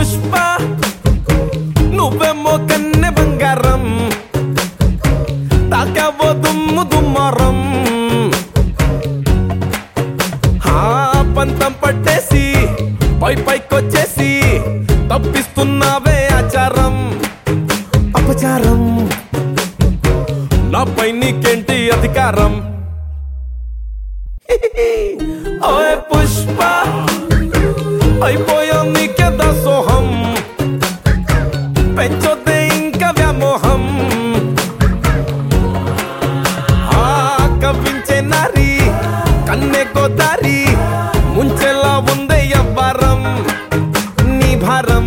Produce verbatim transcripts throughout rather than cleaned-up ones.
పుష్ప నువ్వేమో కన్నె బంగారం తాకావో దుమ్ము దుమ్మారం పంతం పట్టేసి పై పైకొచ్చేసి తప్పిస్తున్నావే ఆచారం అపచారం నాపై నీకేంటి అధికారం ఓయ్ పుష్ప అయిపోయా నీకే దాసోహం పెంచొద్దే ఇంకా వ్యామోహం ఆ కవ్వించే నారి కన్నె గోదారి ముంచెలా ఉందే ఎవ్వరం నీ భారం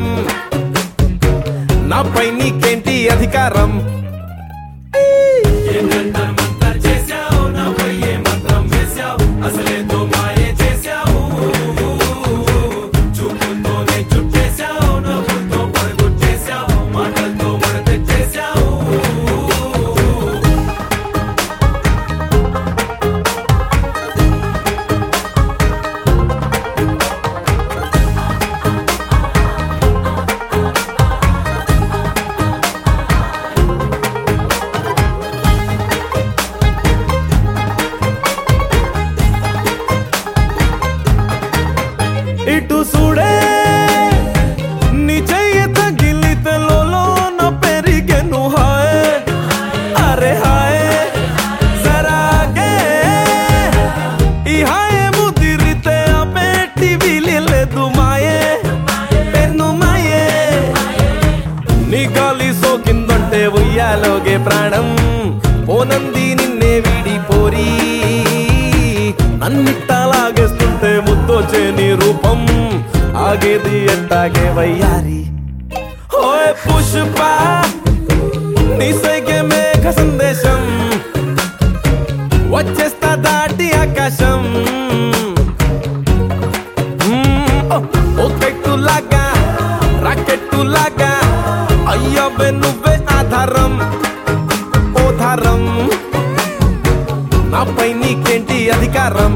నాపై నీకేంటి అధికారం ఇటు చూడే నీ చెయ్యి తగిలితే లోన పెరిగెను హాయ్ అరే హాయ్ జరాగే ఈ హాయ్ ముదిరితే ఆ పెట్టి విలేదు మాయే పెన్ను మాయే నీ గాలి సోకిందంటే ఉయ్యాలోగే ప్రాణం పోనంది నిన్నే విడిపోరి నన్నిట్టలాగేస్తుంటే ముద్దొచ్చే నీ రూపం ఆగేది ఎట్టాగే వయ్యారి ఓయ్ పుష్ప నీ సైగే మేఘ సందేశం వచ్చేస్తా దాటి ఆకాశం ఓ కెట్టులాగా రాకెట్టులాగా అయ్యవే నువ్వే ఆధారం ఓ ధారం నాపై నీకేంటి అధికారం